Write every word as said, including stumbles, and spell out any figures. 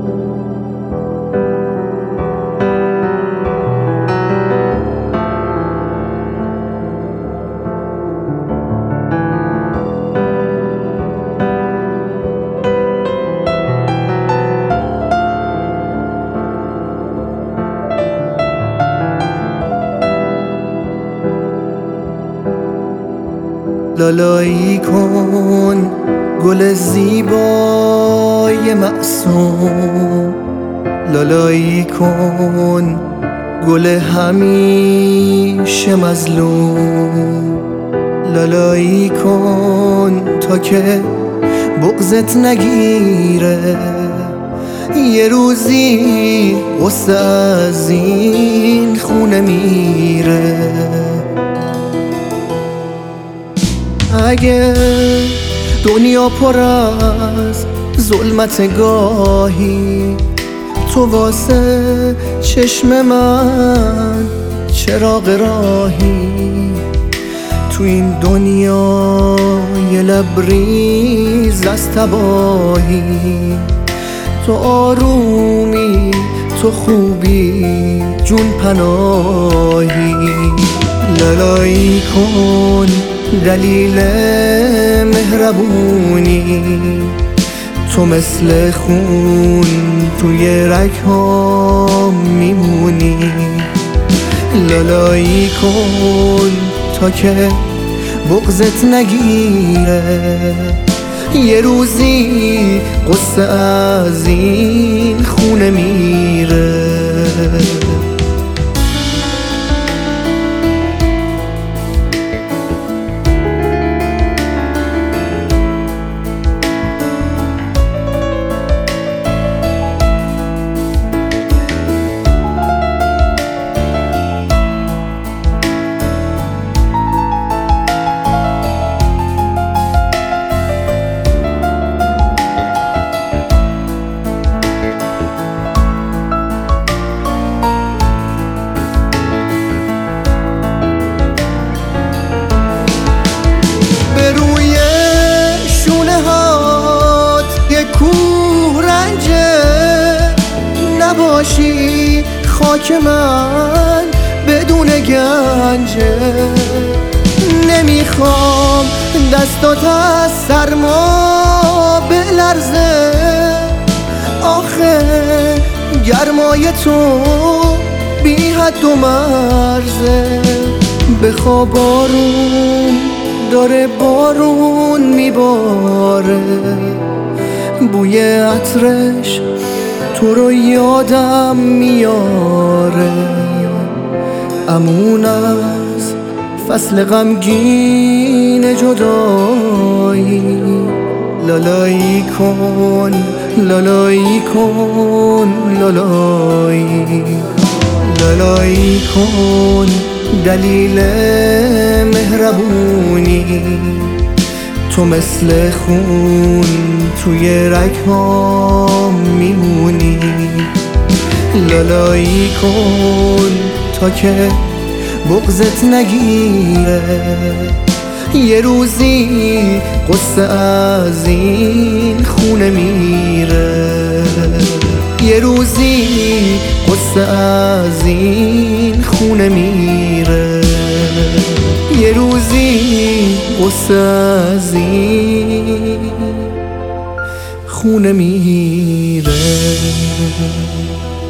لالایی کن گل زیبای معصوم، لالایی کن گل همیشه مظلوم، لالایی کن تا که بغضت نگیره، یه روزی غصه از این خونه میره. اگه دنیا پر از ظلمت گاهی، تو واسه چشم من چراغ راهی، تو این دنیا یه لبریز از تباهی، تو آرومی تو خوبی جون پناهی. لالایی کن دلیل مهربونی، تو مثل خون توی رگ‌ها میمونی، لالایی کن تا که بغضت نگیره، یه روزی غصه از این خونه میره. نباشی خاک من بدون گنجه، نمیخوام دستات از سرما بلرزه، آخه گرمای تو بی حد و مرزه. بخواب بارون داره بارون میباره، بوی عطرش تو رو یادم میاره، امون از فصل غمگین جدایی. لالایی کن لالایی کن لالایی، لالایی کن دلیل مهربونی، تو مثل خون توی رگ‌ها میمونی، لالایی کن تا که بغضت نگیره، یه روزی غصه از این خونه میره، یه روزی غصه از این خونه میره، یه روزی غصه از این خونه میره.